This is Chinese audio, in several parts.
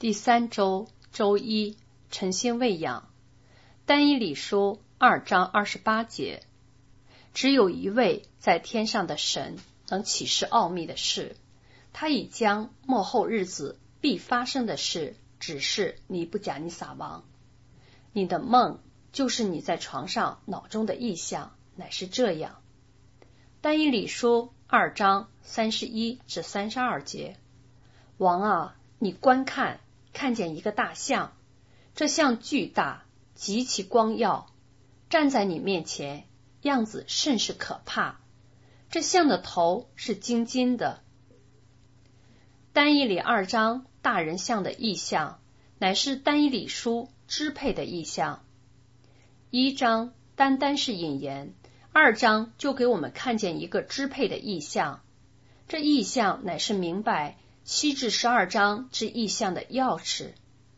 第3周周一，晨星喂养。但以理书2章28节，只有一位在天上的神能启示奥秘的事，他已将末后日子必发生的事指示尼布甲尼撒王。你的梦就是你在床上脑中的意象，乃是这样。但以理书2章31至32节，王啊，你观看见一个大象，这象巨大，极其光耀，站在你面前，样子甚是可怕。这象的头是金金的。但以理2章大人象的意象，乃是但以理书支配的意象。1章单是引言，2章就给我们看见一个支配的意象。这意象乃是明白7至12章之意象的钥匙。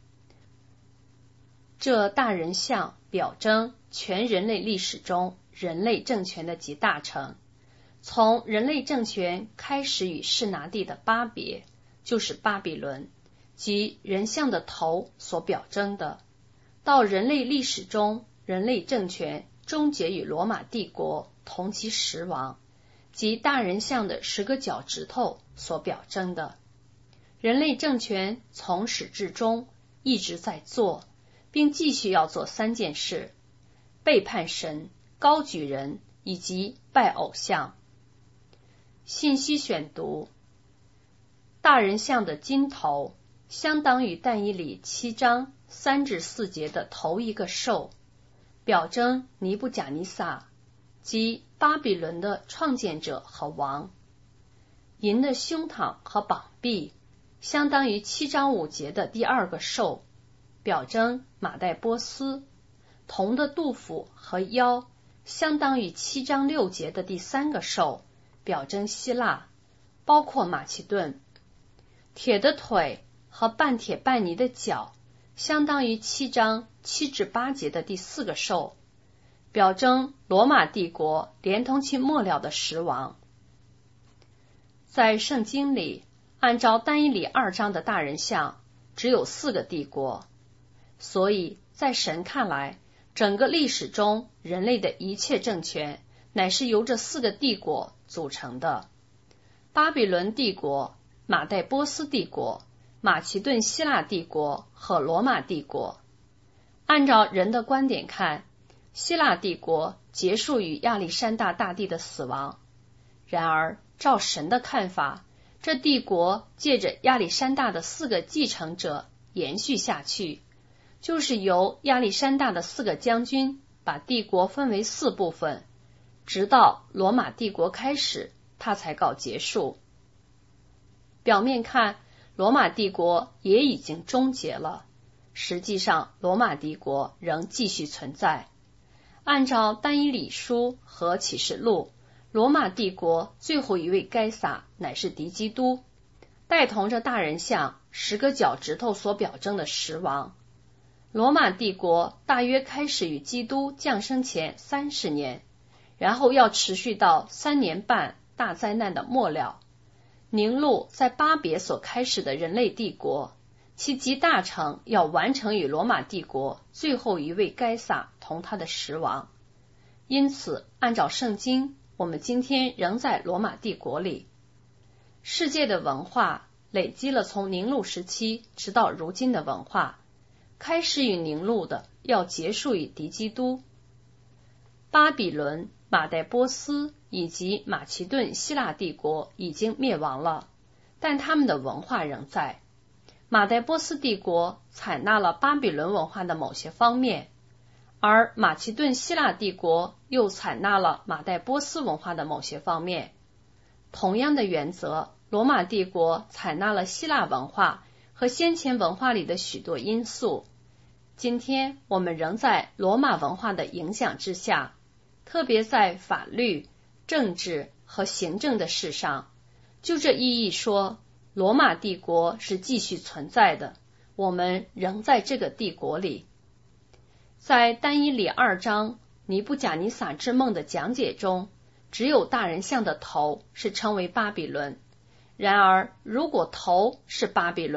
这大人象表征全人类历史中人类政权的集大成，从人类政权开始与示拿地的巴别，就是巴比伦，即人象的头所表征的，到人类历史中人类政权终结与罗马帝国同其10王，即大人象的10个脚趾头所表征的。人类政权从始至终一直在做，并继续要做3件事：背叛神、高举人以及拜偶像。信息选读：大人象的金头相当于但以理7章3至4节的头一个兽，表征尼布甲尼撒，即巴比伦的创建者和王。银的胸膛和膀臂相当于7章5节的第2个兽，表征马代波斯。铜的肚腹和腰相当于7章6节的第3个兽，表征希腊，包括马其顿。铁的腿和半铁半泥的脚相当于7章7至8节的第4个兽，表征罗马帝国连同其末了的10王。在圣经里，按照但以理2章的大人象，只有4个帝国，所以在神看来，整个历史中人类的一切政权乃是由这4个帝国组成的：巴比伦帝国、马代波斯帝国、马其顿希腊帝国和罗马帝国。按照人的观点看，希腊帝国结束于亚历山大大帝的死亡，然而照神的看法，这帝国借着亚历山大的4个继承者延续下去，就是由亚历山大的4个将军把帝国分为4部分，直到罗马帝国开始，它才告结束。表面看，罗马帝国也已经终结了，实际上罗马帝国仍继续存在。按照但以理书和启示录，罗马帝国最后一位该撒乃是敌基督，带同着大人象10个脚趾头所表征的10王。罗马帝国大约开始于基督降生前30年，然后要持续到3年半大灾难的末了，凝录在巴别所开始的人类帝国，其集大成要完成与罗马帝国最后一位该撒同他的10王。因此按照圣经，我们今天仍在罗马帝国里。世界的文化累积了从凝录时期直到如今的文化，开始与凝录的要结束于敌基督。巴比伦、马代波斯以及马其顿希腊帝国已经灭亡了，但他们的文化仍在。马代波斯帝国采纳了巴比伦文化的某些方面，而马其顿希腊帝国又采纳了马代波斯文化的某些方面。同样的原则，罗马帝国采纳了希腊文化和先前文化里的许多因素。今天我们仍在罗马文化的影响之下，特别在法律、政治和行政的事上。就这意义说，罗马帝国是继续存在的，我们仍在这个帝国里。在但以理2章尼布甲尼撒之梦的讲解中，只有大人象的头是称为巴比伦。然而如果头是巴比伦，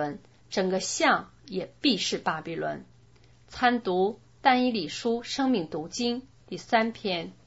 整个像也必是巴比伦。参读但以理书生命读经第3篇。